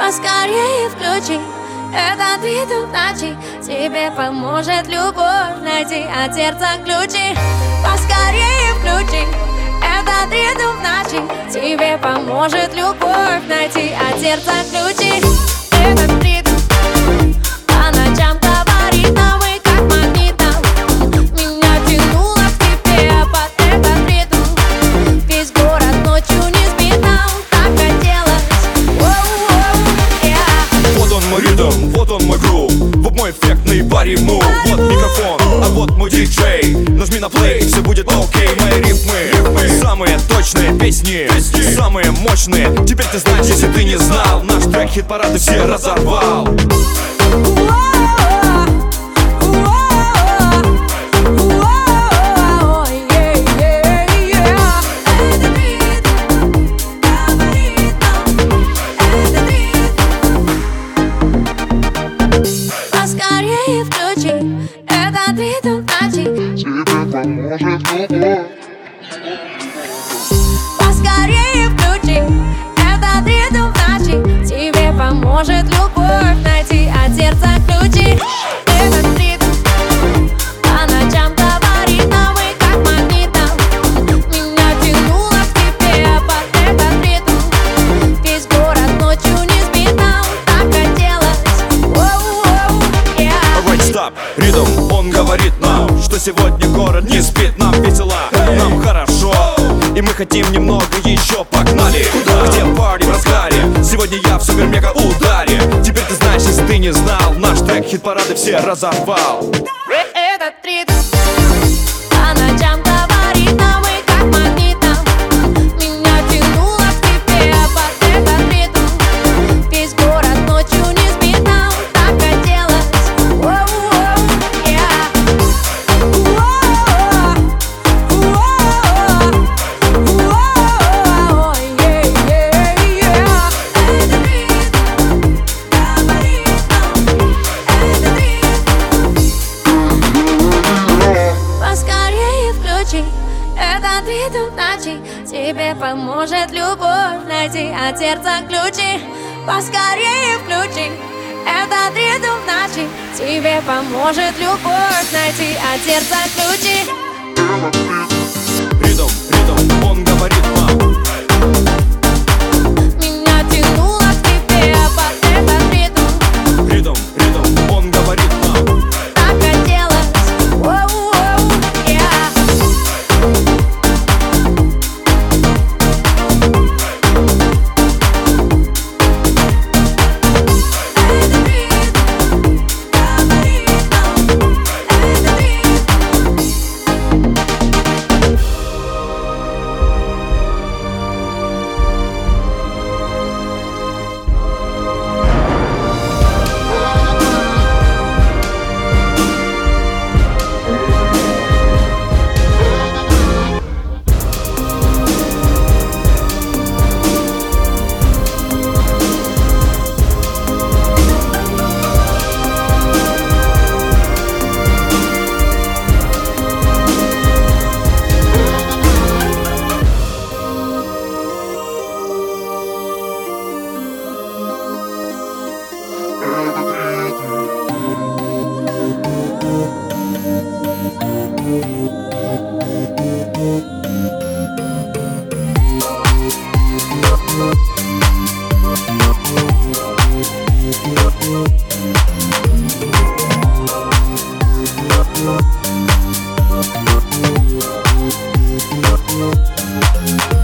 Поскорее включи этот ритм ночи. Тебе поможет любовь найти от сердца ключи. Поскорее включи этот ритм ночи. Тебе поможет любовь найти от сердца ключи. Этот ритм по ночам говорит нам и как магнитом. Меня тянуло к тебе под этот ритм. Весь город ночью не спит, нам так хотелось. Вот он мой ритм, вот он мой грув, вот мой эффектный пари-мув. Вот микрофон, а вот мой диджей. Нажми на плей, все будет окей. Мои рифмы самые точные песни, самые мощные. Теперь ты знаешь, если ты не знал, наш трек хит-парады все разорвал. Поскорее включи этот ритм ночи. Тебе поможет любовь. Поскорее включи этот ритм ночи. Тебе поможет любовь найти от сердца ключи. Этот ритм по ночам говорит нам и как магнитом. Меня тянуло к тебе под этот ритм. Весь город ночью не спит, нам так хотелось. Alright, stop. Ритм, он говорит нам, что сегодня город не спит. Нам весело, нам хорошо, и мы хотим немного еще. Погнали! Где парти в разгаре? Сегодня я в супер-мега ударе. Теперь ты знаешь, если ты не знал, наш трек хит-парады все разорвал. Этот ритм по ночам говорит нам и как магнитом. Меня тянуло к тебе под этот ритм. Весь город ночью не спит, нам так хотелось. Поскорее включи этот ритм ночи. Тебе поможет любовь найти от сердца ключи. Поскорее включи этот ритм ночи. Тебе поможет любовь найти от сердца ключи. Ритм, он говорит нам. Меня тянуло к тебе под этот ритм. Ритм, он говорит нам. Так хотелось. Thank you.